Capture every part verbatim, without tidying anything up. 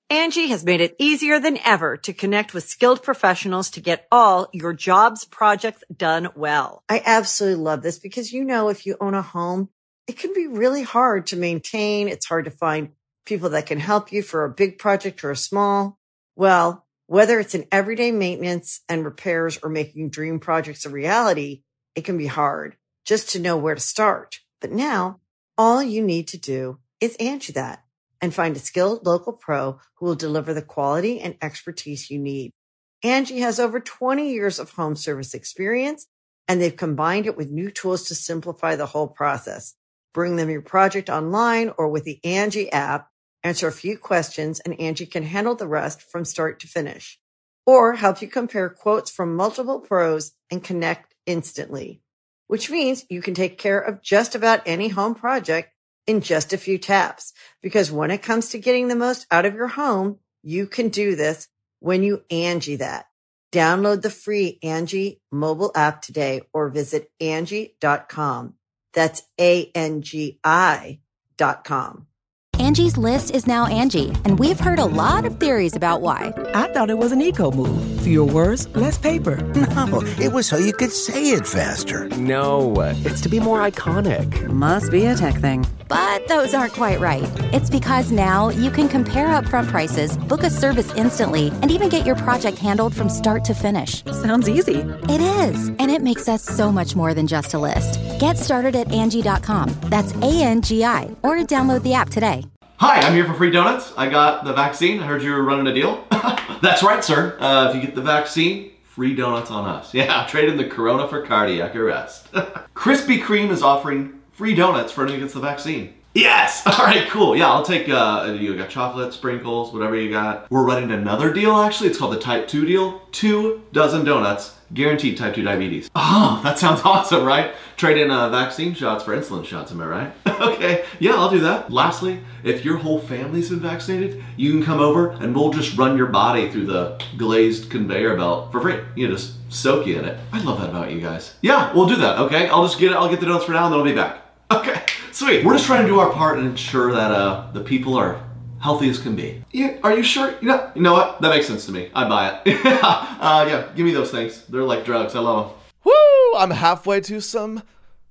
Angie has made it easier than ever to connect with skilled professionals to get all your jobs projects done well. I absolutely love this because, you know, if you own a home, it can be really hard to maintain. It's hard to find people that can help you for a big project or a small. Well, whether it's in everyday maintenance and repairs or making dream projects a reality, it can be hard just to know where to start. But now all you need to do is Angie that and find a skilled local pro who will deliver the quality and expertise you need. Angie has over twenty years of home service experience, and they've combined it with new tools to simplify the whole process. Bring them your project online or with the Angie app, answer a few questions, and Angie can handle the rest from start to finish. Or help you compare quotes from multiple pros and connect instantly, which means you can take care of just about any home project in just a few taps. Because when it comes to getting the most out of your home, you can do this when you Angie that. Download the free Angie mobile app today or visit Angie dot com. That's A N G I dot com. Angie's List is now Angie, and we've heard a lot of theories about why. I thought it was an eco move. Fewer words, less paper. No, it was so you could say it faster. No, it's to be more iconic. Must be a tech thing. But those aren't quite right. It's because now you can compare upfront prices, book a service instantly, and even get your project handled from start to finish. Sounds easy. It is, and it makes us so much more than just a list. Get started at Angie dot com. That's A N G I, or download the app today. Hi, I'm here for free donuts. I got the vaccine. I heard you were running a deal. That's right, sir. Uh, if you get the vaccine, free donuts on us. Yeah, traded the Corona for cardiac arrest. Krispy Kreme is offering free donuts for anyone who gets the vaccine. Yes! All right, cool. Yeah, I'll take, uh, you got chocolate, sprinkles, whatever you got. We're running another deal, actually. It's called the Type two deal. Two dozen donuts, guaranteed Type two diabetes. Oh, that sounds awesome, right? Trade in uh, vaccine shots for insulin shots, am I right? Okay, yeah, I'll do that. Lastly, if your whole family's been vaccinated, you can come over and we'll just run your body through the glazed conveyor belt for free. You know, just soak you in it. I love that about you guys. Yeah, we'll do that, okay? I'll just get it, I'll get the donuts for now and then I'll be back. Okay, sweet. We're just trying to do our part and ensure that uh, the people are healthy as can be. Yeah, are you sure? You know, you know what? That makes sense to me. I'd buy it. uh, yeah, give me those things. They're like drugs. I love them. Woo! I'm halfway to some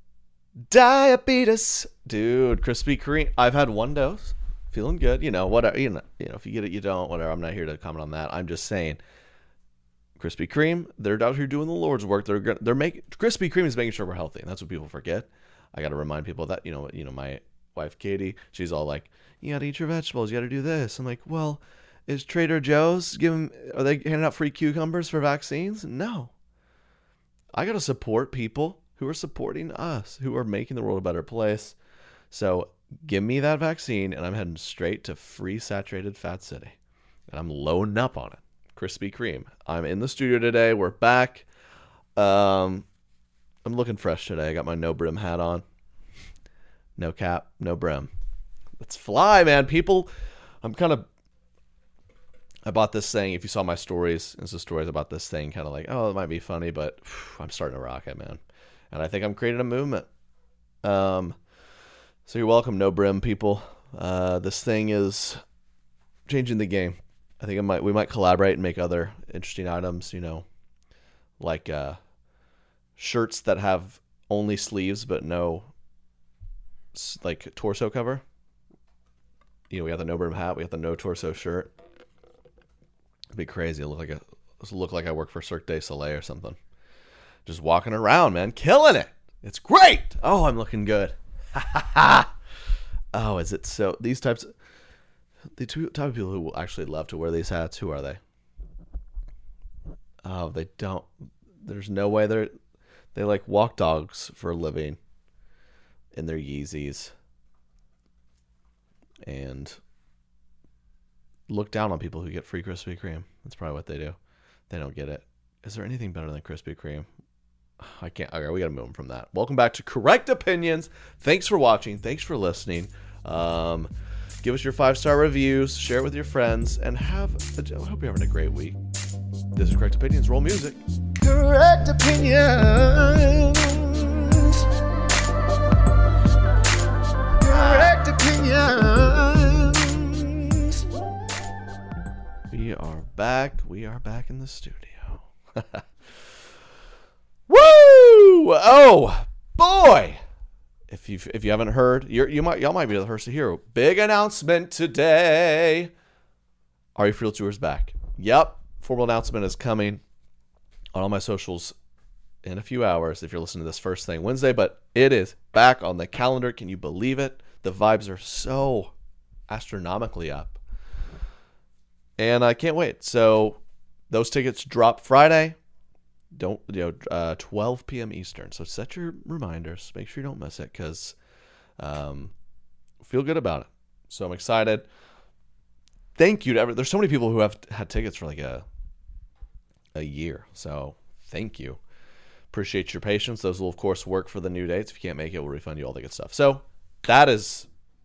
diabetes. Dude, Krispy Kreme. I've had one dose. Feeling good. You know, whatever. You know, you know, if you get it, you don't. Whatever. I'm not here to comment on that. I'm just saying, Krispy Kreme, they're out here doing the Lord's work. They're they're making Krispy Kreme is making sure we're healthy, and that's what people forget. I got to remind people of that. You know, you know, my wife Katie, she's all like, "You got to eat your vegetables. You got to do this." I'm like, "Well, is Trader Joe's giving? Are they handing out free cucumbers for vaccines? No. I got to support people who are supporting us, who are making the world a better place. So give me that vaccine, and I'm heading straight to free saturated fat city, and I'm loading up on it. Krispy Kreme. I'm in the studio today. We're back. Um, I'm looking fresh today. I got my no brim hat on. No cap, no brim. Let's fly, man. People, I'm kind of, I bought this thing. If you saw my stories, Insta stories about this thing, kind of like, oh, it might be funny, but whew, I'm starting to rock it, man. And I think I'm creating a movement. Um, so you're welcome, no brim people. Uh, this thing is changing the game. I think it might, we might collaborate and make other interesting items, you know, like uh, shirts that have only sleeves but no like torso cover. You know, we got the no brim hat, we got the no torso shirt. It'd be crazy. It'll look like a it'll look like I work for Cirque du Soleil or something. Just walking around, man, killing it. It's great. Oh, I'm looking good. Oh, is it so? These types, the two type of people who will actually love to wear these hats. Who are they? Oh, they don't. There's no way they're. They like walk dogs for a living. In their Yeezys. And look down on people who get free Krispy Kreme. That's probably what they do. They don't get it. Is there anything better than Krispy Kreme? I can't. Okay, we got to move on from that. Welcome back to Correct Opinions. Thanks for watching. Thanks for listening. Um, give us your five-star reviews. Share it with your friends. And have. A, I hope you're having a great week. This is Correct Opinions. Roll music. Correct Opinions. Correct Opinions. We are back. We are back in the studio. Woo! Oh boy! If you if you haven't heard, you're, you might y'all might be the first to hear. Big announcement today. Are You For Real Tour is back. Yep, formal announcement is coming on all my socials in a few hours. If you're listening to this first thing Wednesday, but it is back on the calendar. Can you believe it? The vibes are so astronomically up. And I can't wait. So those tickets drop Friday. Don't, you know, uh, twelve p.m. Eastern. So set your reminders. Make sure you don't miss it because um, feel good about it. So I'm excited. Thank you to everyone. There's so many people who have had tickets for like a a year. So thank you. Appreciate your patience. Those will, of course, work for the new dates. If you can't make it, we'll refund you all the good stuff. So that is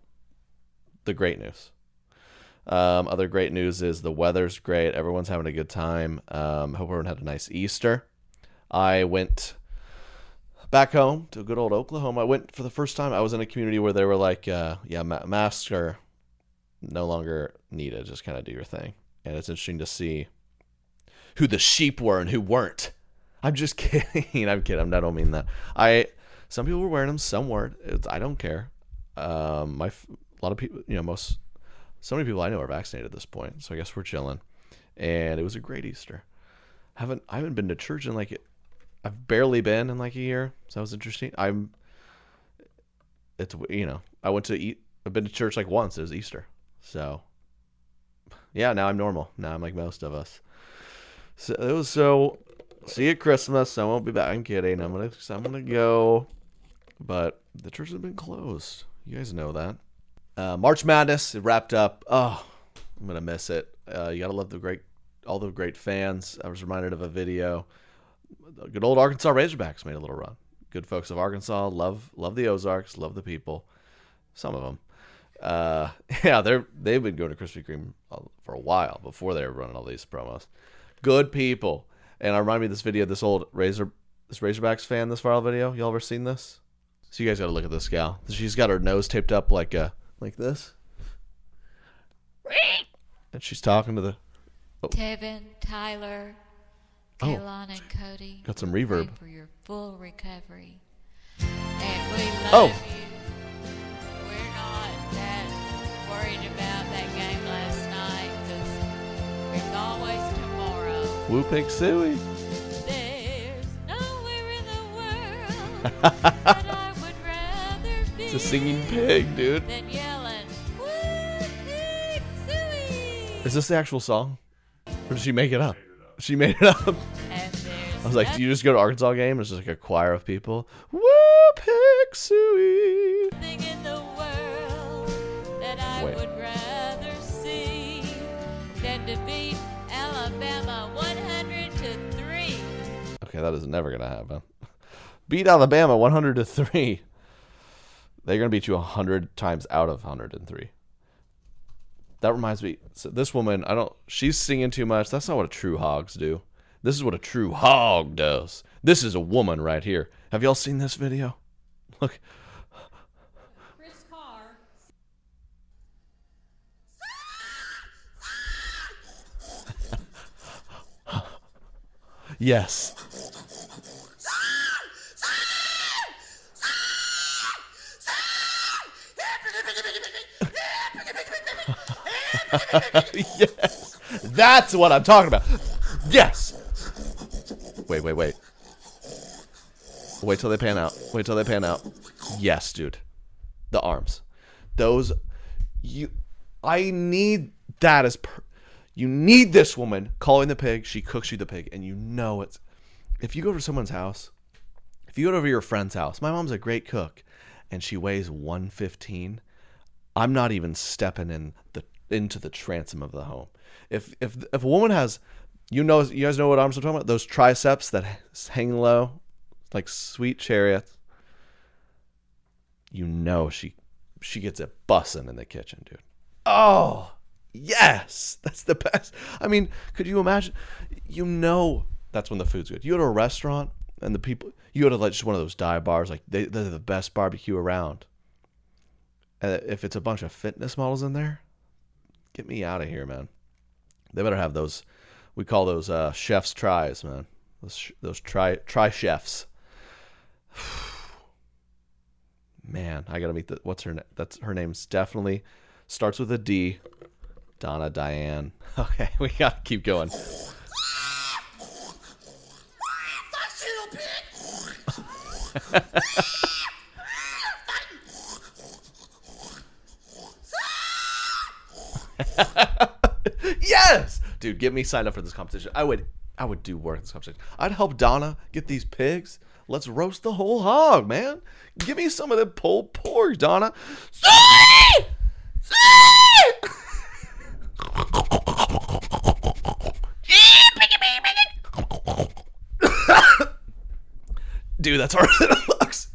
the great news. Um, other great news is the weather's great. Everyone's having a good time. Um, hope everyone had a nice Easter. I went back home to good old Oklahoma. I went for the first time. I was in a community where they were like, uh, yeah, ma- masks are no longer needed. Just kind of do your thing. And it's interesting to see who the sheep were and who weren't. I'm just kidding. I'm kidding. I don't mean that. I some people were wearing them. Some weren't. It's, I don't care. Um, my a lot of people, you know, most. So many people I know are vaccinated at this point, so I guess we're chilling. And it was a great Easter. Haven't I haven't been to church in like I've barely been in like a year, so that was interesting. I'm it's you know I went to eat. I've been to church like once. It was Easter, so yeah. Now I'm normal. Now I'm like most of us. So it was so. See you at Christmas. I won't be back. I'm kidding. I'm gonna I'm gonna go, but the church has been closed. You guys know that. Uh, March Madness, it wrapped up. Oh, I'm going to miss it. Uh, you got to love the great, all the great fans. I was reminded of a video. The good old Arkansas Razorbacks made a little run. Good folks of Arkansas. Love love the Ozarks. Love the people. Some of them. Uh, yeah, they're, they've been going to Krispy Kreme for a while before they were running all these promos. Good people. And I remind me of this video, this old Razor, this Razorbacks fan, this viral video. Y'all ever seen this? So you guys got to look at this gal. She's got her nose taped up like a... like this, and she's talking to the oh. Tevin, Tyler, Kaylon, and Cody. Got some reverb for your full recovery, and we love oh. you. We're not that worried about that game last night because there's always tomorrow. Woo Pig Suey. There's nowhere in the world that I would rather be. It's a singing pig, dude. Than yelling, Woo Pig Suey. Is this the actual song? Or did she make it up? She made it up. I was like, do you just go to Arkansas game? It's just like a choir of people. Woo Pig Suey. Nothing in the world that I Wait. would rather see than to beat Alabama one hundred to three. Okay, that is never gonna happen. Beat Alabama one hundred to three. They're going to beat you one hundred times out of one hundred three. That reminds me. So this woman, I don't, she's singing too much. That's not what a true hogs do. This is what a true hog does. This is a woman right here. Have y'all seen this video? Look. Chris Carr. Yes. Yes, that's what I'm talking about. Yes. Wait, wait, wait. Wait till they pan out. Wait till they pan out. Yes, dude. The arms. Those. You. I need that as per. You need this woman calling the pig. She cooks you the pig, and you know it's. If you go to someone's house, if you go over to your friend's house, my mom's a great cook, and she weighs one fifteen. I'm not even stepping in the into the transom of the home. If if if a woman has, you know, you guys know what arms I'm talking about? Those triceps that hang low, like sweet chariots. You know she she gets it bussing in the kitchen, dude. Oh yes, that's the best. I mean, could you imagine? You know, that's when the food's good. You go to a restaurant and the people, you go to like just one of those dive bars, like they they're the best barbecue around. And if it's a bunch of fitness models in there, get me out of here, man. They better have those. We call those uh, chef's tries, man. Those those try try chefs. Man, I gotta meet the. What's her name? That's her name's definitely starts with a D. Donna Diane. Okay, we gotta keep going. Yes, dude, get me signed up for this competition. I would, I would do work in this competition. I'd help Donna get these pigs. Let's roast the whole hog, man. Give me some of the pulled pork, Donna. Dude, that's harder than it looks.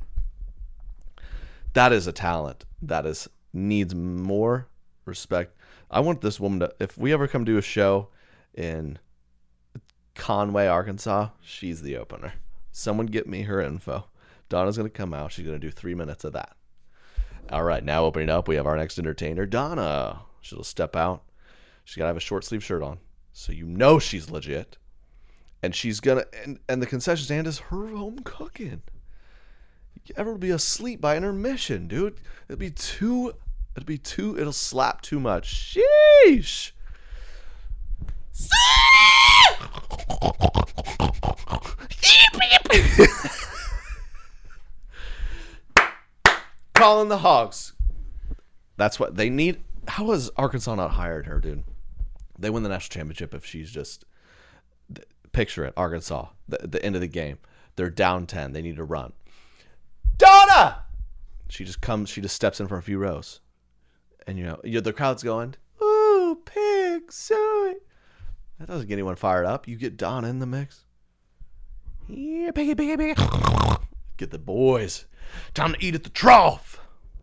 That is a talent. That is needs more respect. I want this woman to, if we ever come do a show in Conway, Arkansas, she's the opener. Someone get me her info. Donna's going to come out. She's going to do three minutes of that. All right, now opening up, we have our next entertainer, Donna. She'll step out. She's got to have a short sleeve shirt on, so you know she's legit. And she's going to, and, and the concession stand is her home cooking. You ever be asleep by intermission, dude? It'd be too, it'd be too, it'll slap too much. Sheesh. Calling the hogs. That's what they need. How has Arkansas not hired her, dude? They win the national championship if she's just, picture it, Arkansas, the, the end of the game. They're down ten. They need to run. Donna! She just comes, she just steps in for a few rows. And, you know, you know the crowd's going, ooh, pig, suey. That doesn't get anyone fired up. You get Donna in the mix. Yeah, piggy, piggy, piggy. Get the boys. Time to eat at the trough.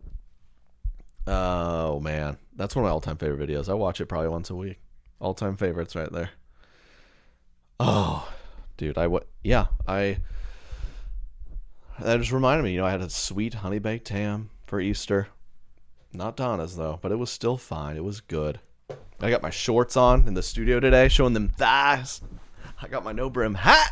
Oh, man. That's one of my all-time favorite videos. I watch it probably once a week. All-time favorites right there. Oh, dude. I what? Yeah, I... That just reminded me, you know, I had a sweet honey baked ham for Easter. Not Donna's, though, but it was still fine. It was good. I got my shorts on in the studio today, showing them thighs. I got my no-brim hat.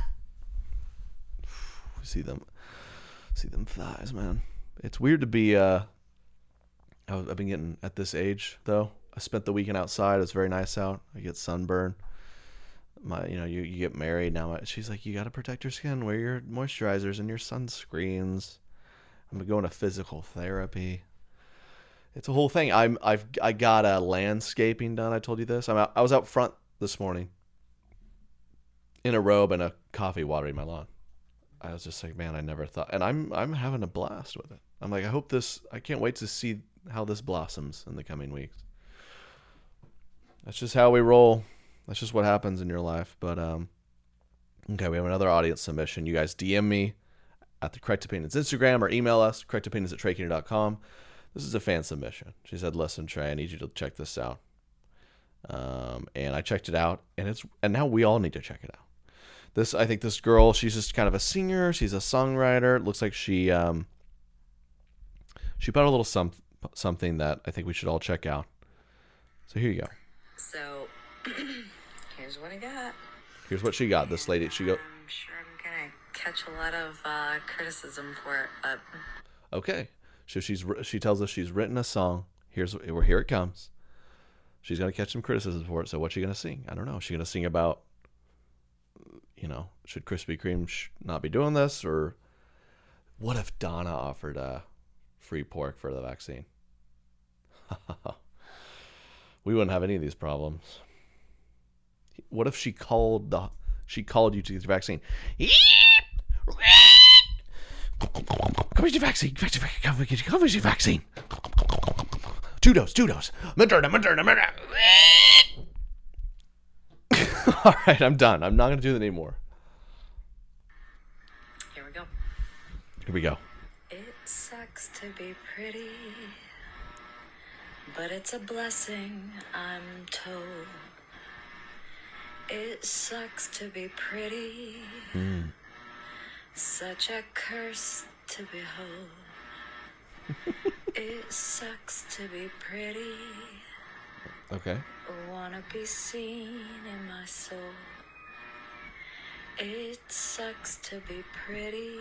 See them, see them thighs, man. It's weird to be, uh, I was, I've been getting, at this age, though, I spent the weekend outside. It's very nice out. I get sunburn. My, you know, you, you get married now. She's like, you got to protect your skin. Wear your moisturizers and your sunscreens. I'm going to physical therapy. It's a whole thing. I'm, I've, I got a landscaping done. I told you this. I'm out, I was out front this morning in a robe and a coffee watering my lawn. I was just like, man, I never thought, and I'm, I'm having a blast with it. I'm like, I hope this, I can't wait to see how this blossoms in the coming weeks. That's just how we roll. That's just what happens in your life. But, um, okay, we have another audience submission. You guys D M me at the Correct Opinions Instagram or email us, correctopinions at trey keener dot com. This is a fan submission. She said, listen, Trey, I need you to check this out. Um, and I checked it out, and it's, and now we all need to check it out. This, I think this girl, she's just kind of a singer. She's a songwriter. It looks like she, um, she put out a little some, something that I think we should all check out. So here you go. So, here's what I got. Here's what she got. This lady, she go. I'm sure I'm gonna catch a lot of uh, criticism for it, but okay. So she's she tells us she's written a song. Here's where here it comes. She's gonna catch some criticism for it. So what's she gonna sing? I don't know. Is she gonna sing about, you know, should Krispy Kreme sh- not be doing this, or what if Donna offered uh, free pork for the vaccine? We wouldn't have any of these problems. What if she called the she called you to get the vaccine? Come get your vaccine. Come get your vaccine. Come get your, come get your vaccine. Two dose, two dose. Moderna, Moderna, Moderna. All right, I'm done. I'm not going to do that anymore. here we go. Here we go. It sucks to be pretty, but it's a blessing, I'm told. It sucks to be pretty, Mm. such a curse to behold. It sucks to be pretty, Okay. Wanna be seen in my soul. It sucks to be pretty.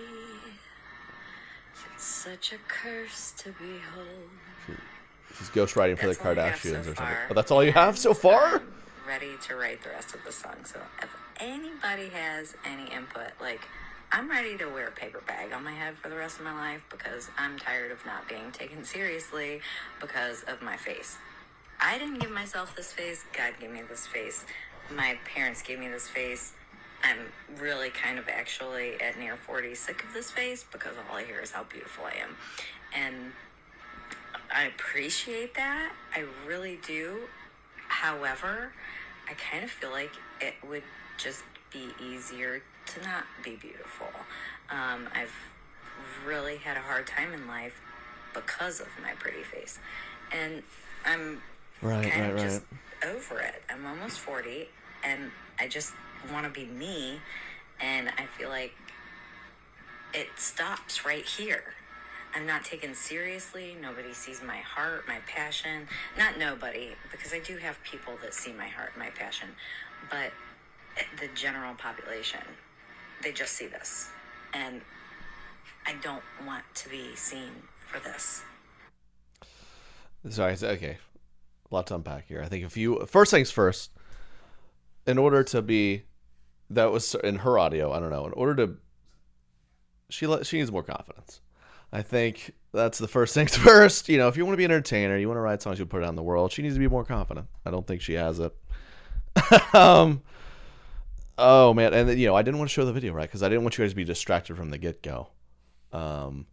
It's such a curse to behold. She, she's ghostwriting for That's the all I have Kardashians so or something. far. Oh, that's all you have so far? I'm ready to write the rest of the song. So if anybody has any input, like, I'm ready to wear a paper bag on my head for the rest of my life because I'm tired of not being taken seriously because of my face. I didn't give myself this face. God gave me this face. My parents gave me this face. I'm really kind of actually at near forty sick of this face because all I hear is how beautiful I am. And I appreciate that. I really do. However, I kind of feel like it would just be easier to not be beautiful. Um, I've really had a hard time in life because of my pretty face. And I'm right, kind right, of right. just over it. I'm almost forty, and I just want to be me, and I feel like it stops right here. I'm not taken seriously. Nobody sees my heart, my passion. Not nobody, because I do have people that see my heart, my passion. But the general population, they just see this. And I don't want to be seen for this. Sorry, okay. A lot to unpack here. I think if you, first things first, in order to be, that was in her audio, I don't know, in order to, she she needs more confidence. I think that's the first things first. You know, if you want to be an entertainer, you want to write songs, you put it out in the world, she needs to be more confident. I don't think she has it. um, oh, man. And, then, you know, I didn't want to show the video, right? Because I didn't want you guys to be distracted from the get-go. Um,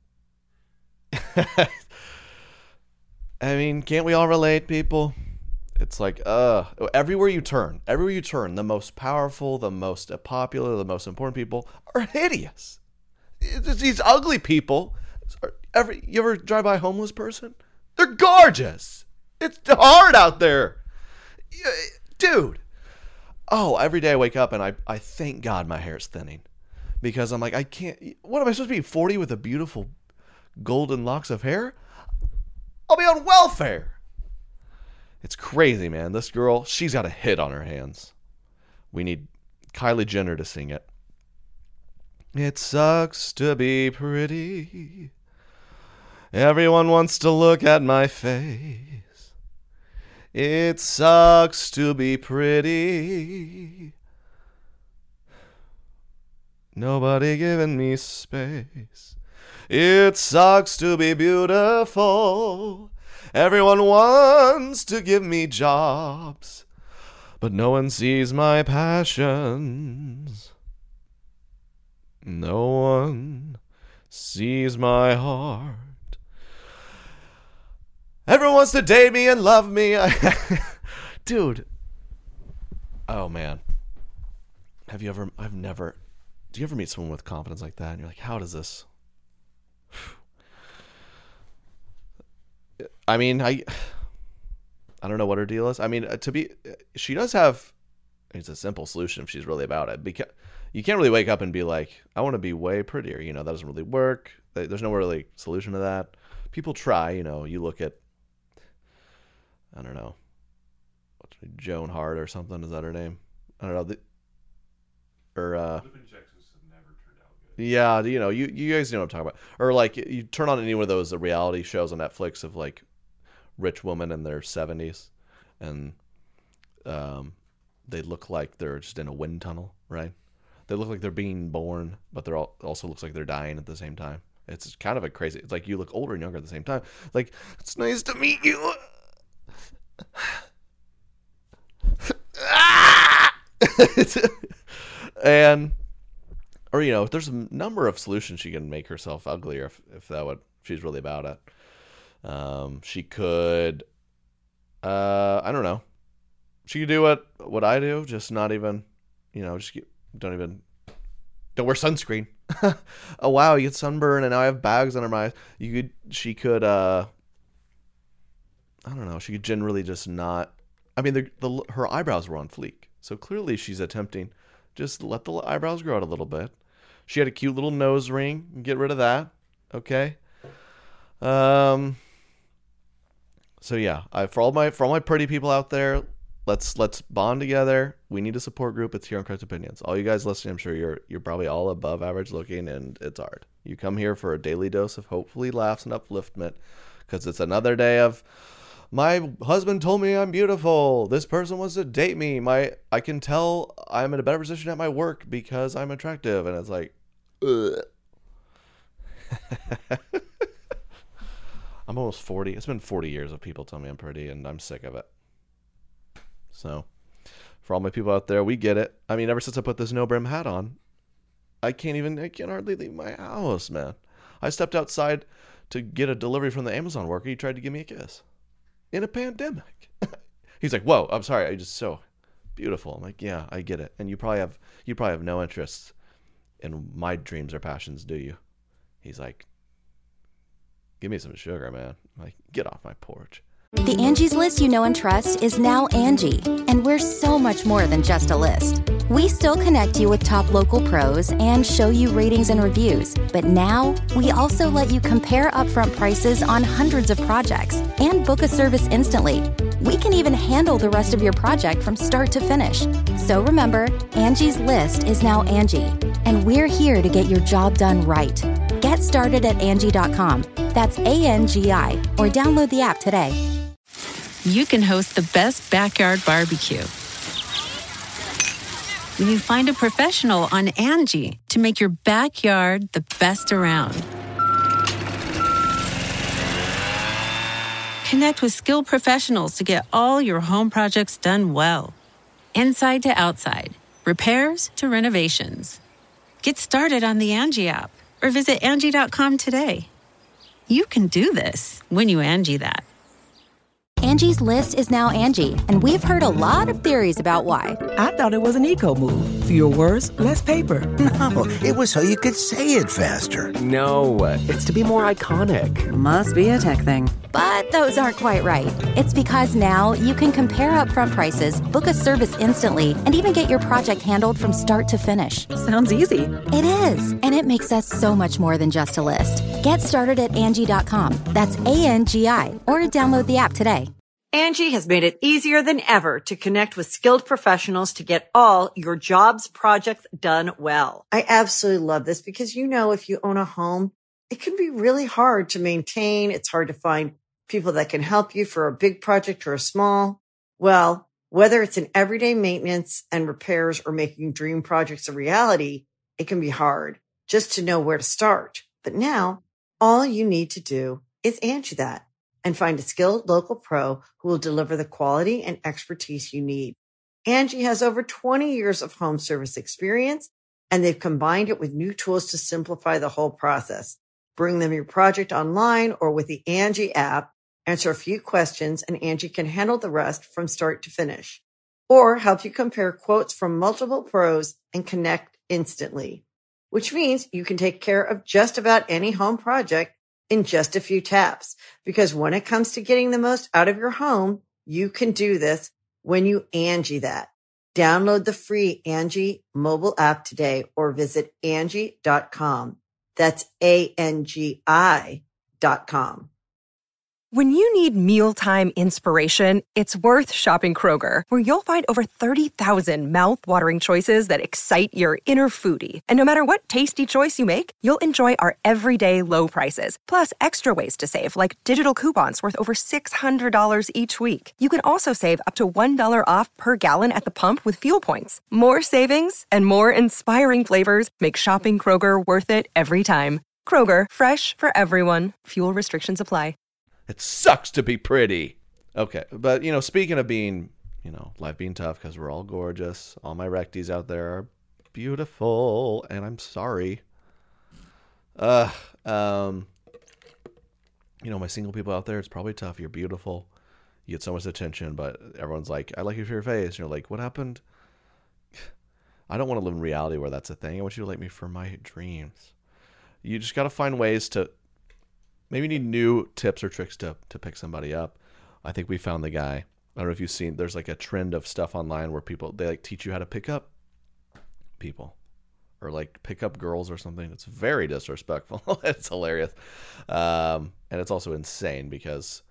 I mean, can't we all relate, people? It's like, uh, everywhere you turn, everywhere you turn, the most powerful, the most popular, the most important people are hideous. It's just these ugly people. Every you ever drive by a homeless person? They're gorgeous. It's hard out there, dude. Oh, every day I wake up and I, I thank God my hair is thinning, because I'm like, I can't. What am I supposed to be? forty with a beautiful golden locks of hair? I'll be on welfare. It's crazy, man. This girl, she's got a hit on her hands. We need Kylie Jenner to sing it. It sucks to be pretty. Everyone wants to look at my face. It sucks to be pretty. Nobody giving me space. It sucks to be beautiful. Everyone wants to give me jobs, but no one sees my passions. No one sees my heart. Everyone wants to date me and love me. Dude. Oh, man. Have you ever, I've never, do you ever meet someone with confidence like that? And you're like, how does this? I mean, I I don't know what her deal is. I mean, to be, she does have, it's a simple solution if she's really about it. Because you can't really wake up and be like, I want to be way prettier. You know, that doesn't really work. There's no really solution to that. People try, you know, you look at, I don't know, what's her, Joan Hart or something. Is that her name? I don't know. The, or, uh, yeah, you know, you, you guys know what I'm talking about. Or like, you turn on any one of those reality shows on Netflix of like rich women in their seventies, and um, they look like they're just in a wind tunnel, right? They look like they're being born, but they're all, also looks like they're dying at the same time. It's kind of a crazy. It's like you look older and younger at the same time. Like, it's nice to meet you. And, or you know, there's a number of solutions she can make herself uglier if if that would if she's really about it. Um, she could, uh, I don't know. She could do what what I do, just not even, you know, just get, don't even, don't wear sunscreen. Oh wow, you get sunburn and now I have bags under my eyes. You could, she could, uh, I don't know. She could generally just not. I mean, the, the her eyebrows were on fleek, so clearly she's attempting just let the eyebrows grow out a little bit. She had a cute little nose ring. Get rid of that, okay? Um, So yeah, I, for all my for all my pretty people out there, let's let's bond together. We need a support group. It's here on Correct Opinions. All you guys listening, I'm sure you're you're probably all above average looking, and it's hard. You come here for a daily dose of hopefully laughs and upliftment, because it's another day of my husband told me I'm beautiful. This person wants to date me. My I can tell I'm in a better position at my work because I'm attractive, and it's like, ugh. I'm almost forty. It's been forty years of people telling me I'm pretty, and I'm sick of it. So, for all my people out there, we get it. I mean, ever since I put this no brim hat on, I can't even, I can hardly leave my house, man. I stepped outside to get a delivery from the Amazon worker. He tried to give me a kiss in a pandemic. He's like, "Whoa, I'm sorry. I just so beautiful." I'm like, "Yeah, I get it." And you probably have, you probably have no interest in my dreams or passions, do you? He's like, "Give me some sugar, man." I'm like, "Get off my porch." The Angie's List you know and trust is now Angie, and we're so much more than just a list. We still connect you with top local pros and show you ratings and reviews, but now we also let you compare upfront prices on hundreds of projects and book a service instantly. We can even handle the rest of your project from start to finish. So remember, Angie's List is now Angie, and we're here to get your job done right. Get started at Angie dot com. That's A N G I, or download the app today. You can host the best backyard barbecue when you find a professional on Angie to make your backyard the best around. Connect with skilled professionals to get all your home projects done well. Inside to outside, repairs to renovations. Get started on the Angie app or visit Angie dot com today. You can do this when you Angie that. Angie's List is now Angie, and we've heard a lot of theories about why. I thought it was an eco move. Fewer words, less paper. No, it was so you could say it faster. No, it's to be more iconic. Must be a tech thing. But those aren't quite right. It's because now you can compare upfront prices, book a service instantly, and even get your project handled from start to finish. Sounds easy. It is, and it makes us so much more than just a list. Get started at Angie dot com. That's A N G I, or download the app today. Angie has made it easier than ever to connect with skilled professionals to get all your jobs projects done well. I absolutely love this because, you know, if you own a home, it can be really hard to maintain. It's hard to find people that can help you for a big project or a small. Well, whether it's in everyday maintenance and repairs or making dream projects a reality, it can be hard just to know where to start. But now all you need to do is Angie that and find a skilled local pro who will deliver the quality and expertise you need. Angie has over twenty years of home service experience, and they've combined it with new tools to simplify the whole process. Bring them your project online or with the Angie app, answer a few questions, and Angie can handle the rest from start to finish. Or help you compare quotes from multiple pros and connect instantly, which means you can take care of just about any home project in just a few taps. Because when it comes to getting the most out of your home, you can do this when you Angie that. Download the free Angie mobile app today or visit Angie dot com. That's A N G I dot com. When you need mealtime inspiration, it's worth shopping Kroger, where you'll find over thirty thousand mouth-watering choices that excite your inner foodie. And no matter what tasty choice you make, you'll enjoy our everyday low prices, plus extra ways to save, like digital coupons worth over six hundred dollars each week. You can also save up to one dollar off per gallon at the pump with fuel points. More savings and more inspiring flavors make shopping Kroger worth it every time. Kroger, fresh for everyone. Fuel restrictions apply. It sucks to be pretty. Okay, but, you know, speaking of being, you know, life being tough, because we're all gorgeous. All my recties out there are beautiful, and I'm sorry. Uh, um, you know, my single people out there, it's probably tough. You're beautiful. You get so much attention, but everyone's like, I like you for your face. And you're like, what happened? I don't want to live in reality where that's a thing. I want you to like me for my dreams. You just got to find ways to, maybe you need new tips or tricks to, to pick somebody up. I think we found the guy. I don't know if you've seen, there's like a trend of stuff online where people, they like teach you how to pick up people or like pick up girls or something. It's very disrespectful. It's hilarious. Um, and it's also insane because,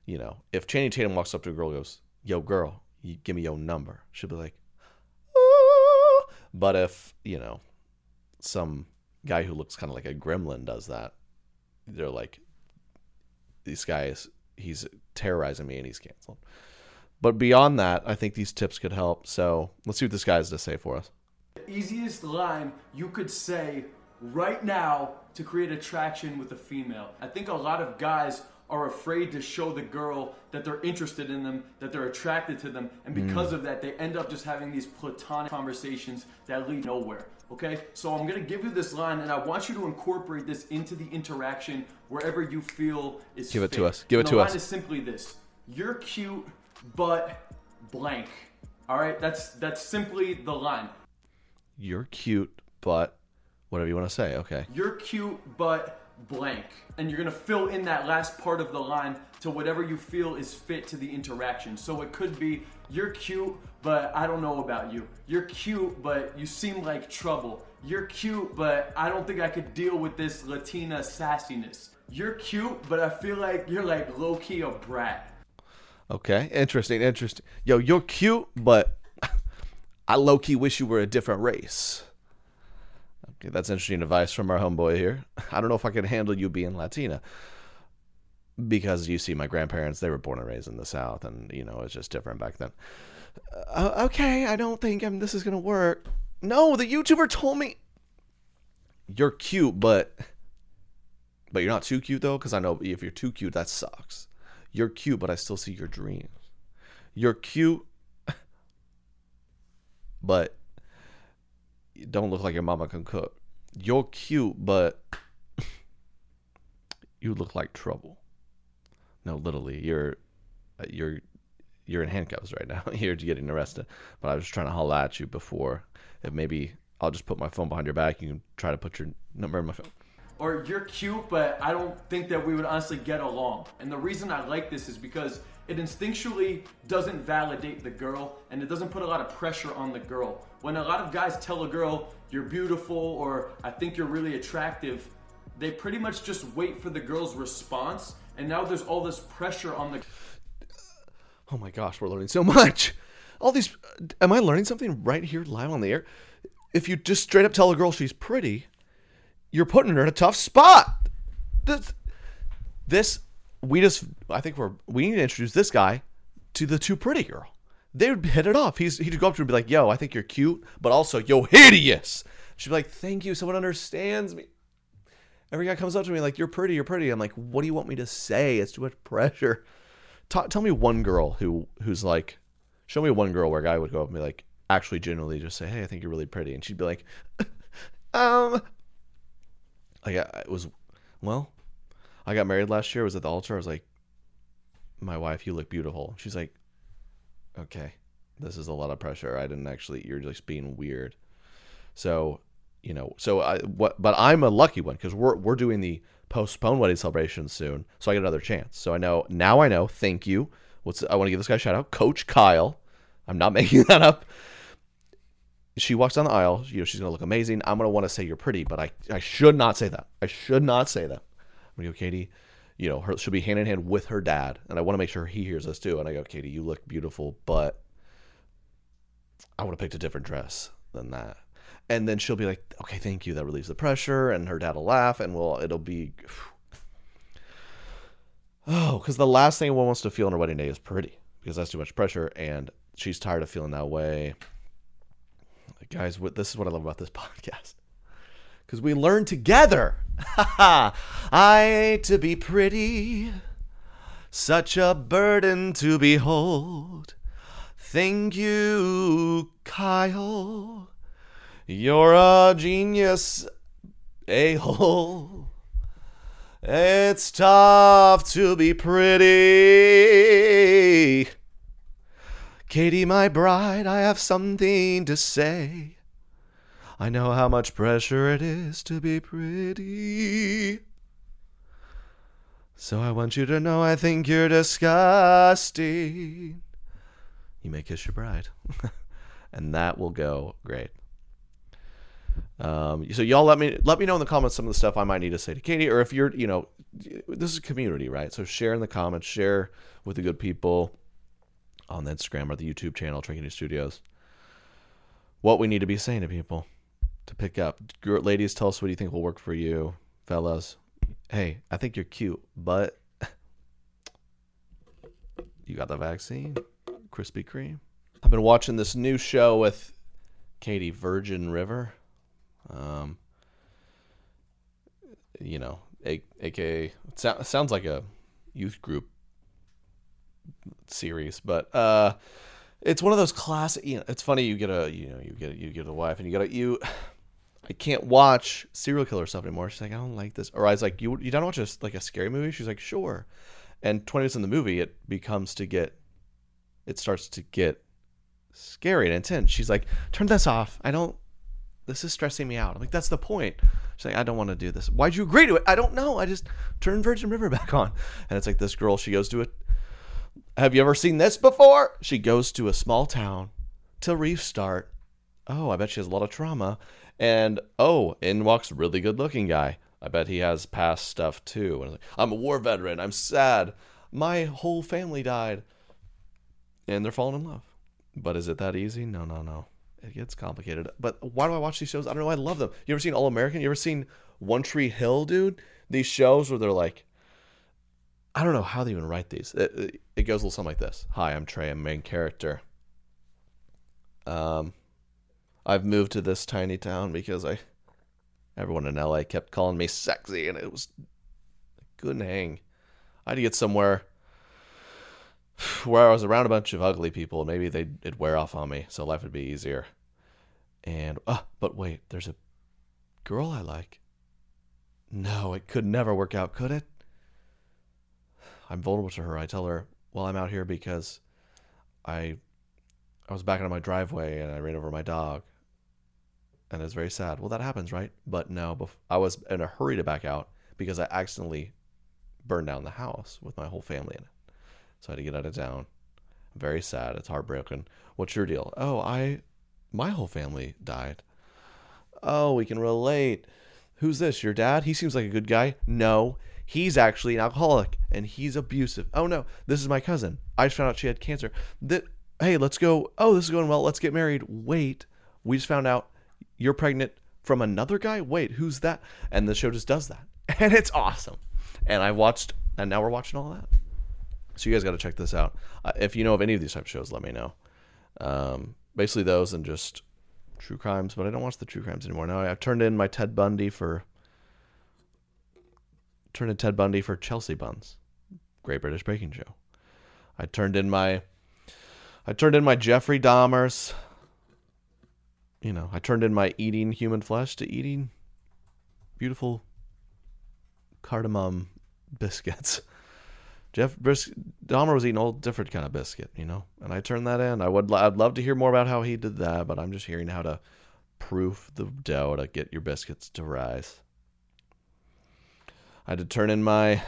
you know, if Channing Tatum walks up to a girl and goes, yo, girl, you give me your number, she'll be like, oh. But if, you know, some guy who looks kind of like a gremlin does that, they're like, this guy is, he's terrorizing me and he's canceled. But beyond that, I think these tips could help. So let's see what this guy has to say for us. The easiest line you could say right now to create attraction with a female. I think a lot of guys are afraid to show the girl that they're interested in them, that they're attracted to them, and because mm. of that, they end up just having these platonic conversations that lead nowhere, okay? So I'm gonna give you this line, and I want you to incorporate this into the interaction wherever you feel is Give it fit. to us, give it and to the us. line is simply this: you're cute, but blank. All right, that's that's simply the line. You're cute, but whatever you want to say, okay. You're cute, but blank. And you're going to fill in that last part of the line to whatever you feel is fit to the interaction. So it could be, you're cute, but I don't know about you. You're cute, but you seem like trouble. You're cute, but I don't think I could deal with this Latina sassiness. You're cute, but I feel like you're like low-key a brat. Okay, interesting, interesting. Yo, you're cute, but I low-key wish you were a different race. Okay, that's interesting advice from our homeboy here. I don't know if I could handle you being Latina. Because you see, my grandparents, they were born and raised in the South, and, you know, it's just different back then. Uh, okay, I don't think I'm, this is going to work. No, the YouTuber told me, you're cute, but, but you're not too cute, though, because I know if you're too cute, that sucks. You're cute, but I still see your dreams. You're cute, but you don't look like your mama can cook. You're cute, but you look like trouble. No, literally, you're you're you're in handcuffs right now. You're getting arrested. But I was just trying to holla at you before. If maybe I'll just put my phone behind your back. You can try to put your number in my phone. Or you're cute, but I don't think that we would honestly get along. And the reason I like this is because it instinctually doesn't validate the girl, and it doesn't put a lot of pressure on the girl. When a lot of guys tell a girl, you're beautiful, or I think you're really attractive, they pretty much just wait for the girl's response, and now there's all this pressure on the... Oh my gosh, we're learning so much. All these... Am I learning something right here live on the air? If you just straight up tell a girl she's pretty, you're putting her in a tough spot. This... this we just... I think we're... We need to introduce this guy to the too pretty girl. They would hit it off. He's, he'd go up to her and be like, yo, I think you're cute, but also, yo, hideous. She'd be like, thank you, someone understands me. Every guy comes up to me like, you're pretty, you're pretty. I'm like, what do you want me to say? It's too much pressure. Ta- tell me one girl who who's like, show me one girl where a guy would go up and be like, actually genuinely just say, hey, I think you're really pretty. And she'd be like, um, I got, it was, well, I got married last year. I was at the altar. I was like, my wife, you look beautiful. She's like, okay, this is a lot of pressure. I didn't actually, you're just being weird. So, you know, so I, what, but I'm a lucky one because we're, we're doing the postponed wedding celebration soon. So I get another chance. So I know, now I know, thank you. What's, I want to give this guy a shout out, Coach Kyle. I'm not making that up. She walks down the aisle. You know, she's going to look amazing. I'm going to want to say you're pretty, but I, I should not say that. I should not say that. I'm going to go, Katie, you know, her, she'll be hand in hand with her dad. And I want to make sure he hears us too. And I go, Katie, you look beautiful, but I would have picked a different dress than that. And then she'll be like, okay, thank you. That relieves the pressure. And her dad will laugh and we'll, it'll be, oh, because the last thing one wants to feel on her wedding day is pretty because that's too much pressure. And she's tired of feeling that way. Guys, this is what I love about this podcast. Because we learn together. I to be pretty, such a burden to behold. Thank you, Kyle. You're a genius, a-hole. It's tough to be pretty. Katie, my bride, I have something to say. I know how much pressure it is to be pretty. So I want you to know I think you're disgusting. You may kiss your bride. And that will go great. Um, so y'all let me let me know in the comments some of the stuff I might need to say to Katie, or if you're, you know, this is a community, right? So share in the comments, share with the good people on the Instagram or the YouTube channel, Trinity Studios, what we need to be saying to people to pick up. Ladies, tell us what you think will work for you. Fellas, hey, I think you're cute, but you got the vaccine. Krispy Kreme. I've been watching this new show with Katie, Virgin River. Um, you know, a, aka it so, sounds like a youth group series, but uh, it's one of those classic. You know, it's funny. You get a, you know, you get you get a wife, and you got a you. I can't watch serial killer stuff anymore. She's like, I don't like this. Or I was like, you you don't watch a, like a scary movie? She's like, sure. And twenty minutes in the movie, it becomes to get, it starts to get scary and intense. She's like, turn this off. I don't. This is stressing me out. I'm like, that's the point. She's like, I don't want to do this. Why'd you agree to it? I don't know. I just turned Virgin River back on. And it's like this girl, she goes to it. Have you ever seen this before? She goes to a small town to restart. Oh, I bet she has a lot of trauma. And, oh, in walks a really good looking guy. I bet he has past stuff too. And like, I'm a war veteran. I'm sad. My whole family died. And they're falling in love. But is it that easy? No, no, no. It gets complicated. But why do I watch these shows? I don't know. I love them. You ever seen All American? You ever seen One Tree Hill, dude? These shows where they're like, I don't know how they even write these. It, it, it goes a little something like this. Hi, I'm Trey. I'm main character. Um, I've moved to this tiny town because I, everyone in L A kept calling me sexy, and it was, I couldn't hang. I had to get somewhere where I was around a bunch of ugly people, and maybe they'd it'd wear off on me, so life would be easier. And, uh, but wait, there's a girl I like. No, it could never work out, could it? I'm vulnerable to her. I tell her, well, I'm out here because I I was backing on my driveway, and I ran over my dog. And it's very sad. Well, that happens, right? But no, I was in a hurry to back out because I accidentally burned down the house with my whole family in it. So I had to get out of town. Very sad. It's heartbroken. What's your deal? Oh, I, my whole family died. Oh, we can relate. Who's this? Your dad? He seems like a good guy. No, he's actually an alcoholic and he's abusive. Oh no, this is my cousin. I just found out she had cancer. That, hey, let's go. Oh, this is going well. Let's get married. Wait, we just found out you're pregnant from another guy. Wait, who's that? And the show just does that. And it's awesome. And I watched, and now we're watching all that. So you guys got to check this out. Uh, if you know of any of these type of shows, let me know. Um, basically those and just true crimes, but I don't watch the true crimes anymore. Now I've turned in my Ted Bundy for turned in Ted Bundy for Chelsea Buns, Great British Baking Show. I turned in my I turned in my Jeffrey Dahmers. You know, I turned in my eating human flesh to eating beautiful cardamom biscuits. Jeff Bris- Dahmer was eating a whole different kind of biscuit, you know, and I turned that in. I would, I'd love to hear more about how he did that, but I'm just hearing how to proof the dough to get your biscuits to rise. I had to turn in my,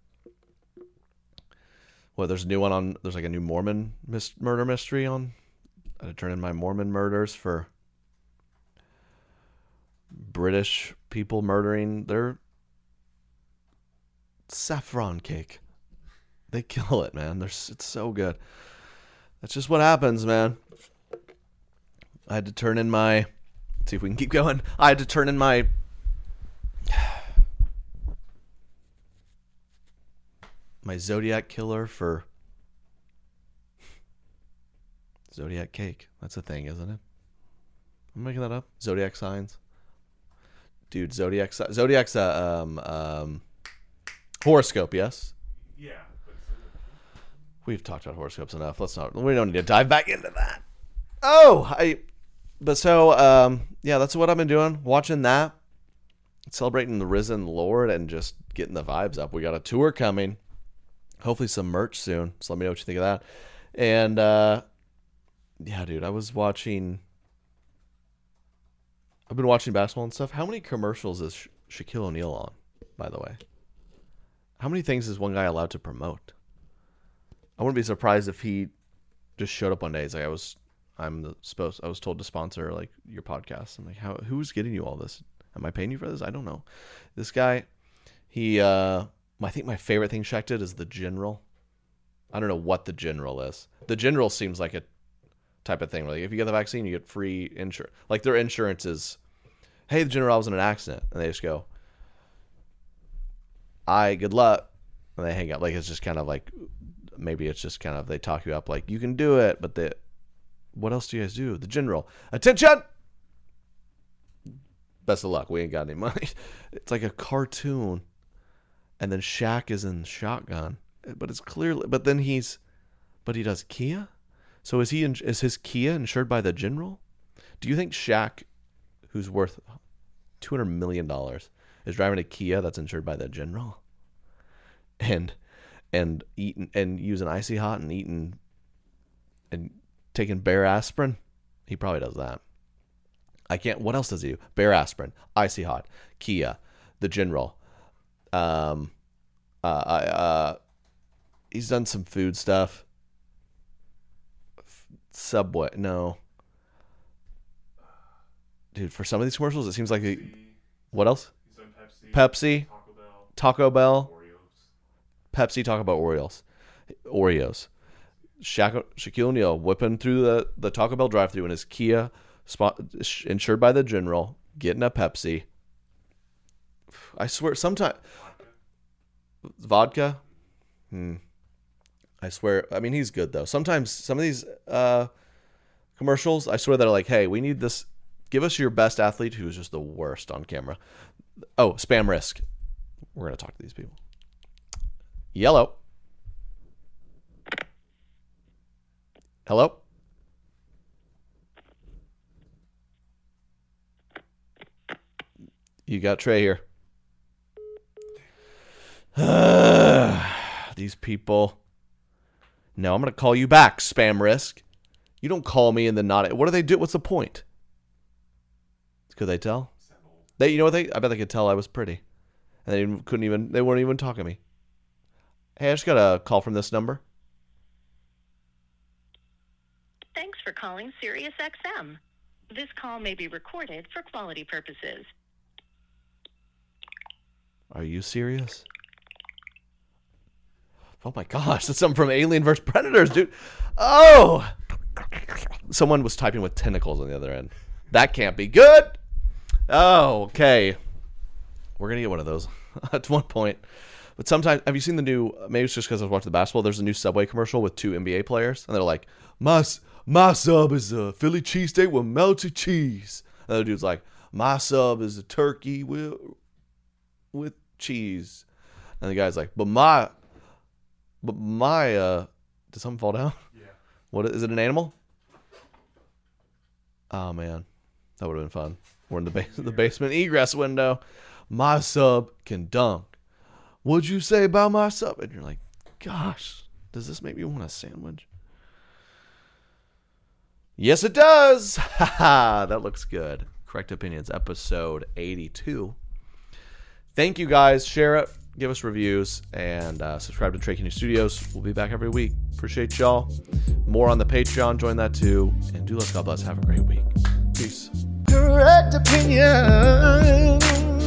well, there's a new one on, there's like a new Mormon mis- murder mystery on. I had to turn in my Mormon murders for British people murdering their saffron cake. They kill it, man. They're, it's so good. That's just what happens, man. I had to turn in my... Let's see if we can keep going. I had to turn in my... My Zodiac Killer for... Zodiac Cake. That's a thing, isn't it? I'm making that up. Zodiac signs. Dude, Zodiac... Zodiac's a um, um, horoscope, yes? Yeah. We've talked about horoscopes enough. Let's not. We don't need to dive back into that. Oh, I. But so, um, yeah, that's what I've been doing. Watching that, celebrating the risen Lord, and just getting the vibes up. We got a tour coming. Hopefully, some merch soon. So let me know what you think of that. And uh, yeah, dude, I was watching. I've been watching basketball and stuff. How many commercials is Sha- Shaquille O'Neal on? By the way, how many things is one guy allowed to promote? I wouldn't be surprised if he just showed up one day. He's like, I was I'm the, supposed. I was told to sponsor like your podcast. I'm like, how? Who's getting you all this? Am I paying you for this? I don't know. This guy, he. uh I think my favorite thing Shaq did is the General. I don't know what the General is. The General seems like a type of thing. Like if you get the vaccine, you get free insurance. Like their insurance is, hey, the General was in an accident, and they just go, "I good luck," and they hang up. Like it's just kind of like, maybe it's just kind of they talk you up. Like you can do it, but the what else do you guys do? The General, attention. Best of luck. We ain't got any money. It's like a cartoon, and then Shaq is in shotgun, but it's clearly. But then he's, but he does Kia. So is he? Is his Kia insured by the General? Do you think Shaq, who's worth two hundred million dollars, is driving a Kia that's insured by the General, and and eating and using Icy Hot and eating and taking Bear aspirin? He probably does that. I can't. What else does he do? Bear aspirin, Icy Hot, Kia, the General. Um, uh, uh, he's done some food stuff. Subway, no. Dude, for some of these commercials, it seems like he, what else? He's done Pepsi, Pepsi, Taco Bell, Taco Bell, Oreos. Pepsi, Taco Bell, Oreos, Oreos. Shaq, Shaquille O'Neal whipping through the, the Taco Bell drive-thru in his Kia, spot, insured by the General, getting a Pepsi. I swear, sometimes vodka. Hmm. I swear. I mean, he's good though. Sometimes some of these uh, commercials, I swear they're like, "Hey, we need this. Give us your best athlete who's just the worst on camera." Oh, spam risk. We're gonna talk to these people. Yellow. Hello. You got Trey here. These people. No, I'm going to call you back, spam risk. You don't call me and then not. What do they do? What's the point? Could they tell? They, you know what they? I bet they could tell I was pretty, and they couldn't even. They weren't even talking to me. Hey, I just got a call from this number. Thanks for calling SiriusXM. This call may be recorded for quality purposes. Are you serious? Oh my gosh, that's something from Alien versus Predators, dude. Oh! Someone was typing with tentacles on the other end. That can't be good. Oh, okay. We're going to get one of those at one point. But sometimes, have you seen the new, maybe it's just because I was watching the basketball, there's a new Subway commercial with two N B A players, and they're like, my, my sub is a Philly cheesesteak with melted cheese. And the other dude's like, my sub is a turkey with, with cheese. And the guy's like, but my... But my, uh, did something fall down? Yeah. What is it? An animal? Oh man, that would have been fun. We're in the base, the basement egress window. My sub can dunk. What'd you say about my sub? And you're like, gosh, does this make me want a sandwich? Yes, it does. Haha, that looks good. Correct Opinions, episode eighty-two. Thank you guys. Share it. Give us reviews and uh, subscribe to Trey Kenny Studios. We'll be back every week. Appreciate y'all. More on the Patreon. Join that too. And do let's God bless. Have a great week. Peace. Correct opinions.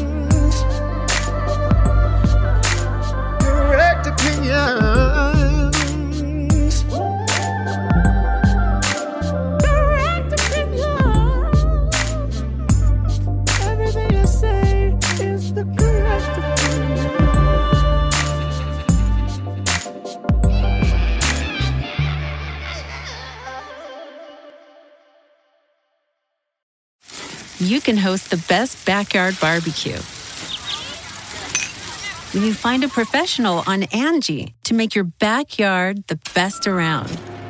Correct opinions. Correct opinions. Everything I say is the correct opinion. You can host the best backyard barbecue when you find a professional on Angie to make your backyard the best around.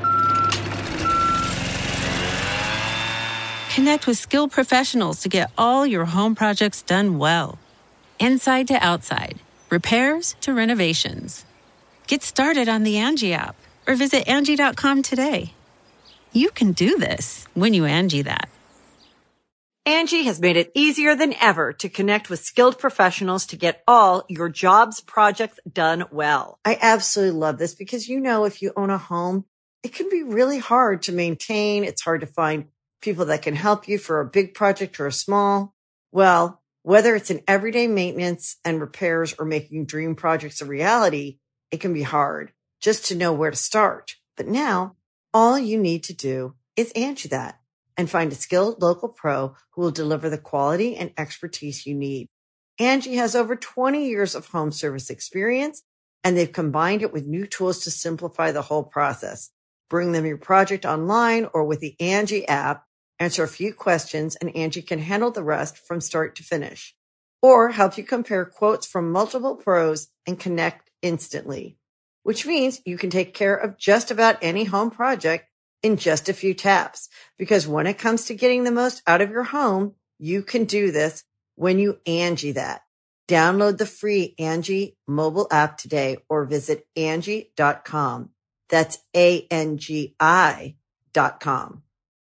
Connect with skilled professionals to get all your home projects done well. Inside to outside, repairs to renovations. Get started on the Angie app or visit Angie dot com today. You can do this when you Angie that. Angie has made it easier than ever to connect with skilled professionals to get all your jobs projects done well. I absolutely love this because, you know, if you own a home, it can be really hard to maintain. It's hard to find people that can help you for a big project or a small. Well, whether it's in everyday maintenance and repairs or making dream projects a reality, it can be hard just to know where to start. But now, all you need to do is Angie that and find a skilled local pro who will deliver the quality and expertise you need. Angie has over twenty years of home service experience, and they've combined it with new tools to simplify the whole process. Bring them your project online or with the Angie app, answer a few questions, and Angie can handle the rest from start to finish. Or help you compare quotes from multiple pros and connect instantly, which means you can take care of just about any home project in just a few taps. Because when it comes to getting the most out of your home, you can do this when you Angie that. Download the free Angie mobile app today or visit Angie dot com. That's A N G I dot com.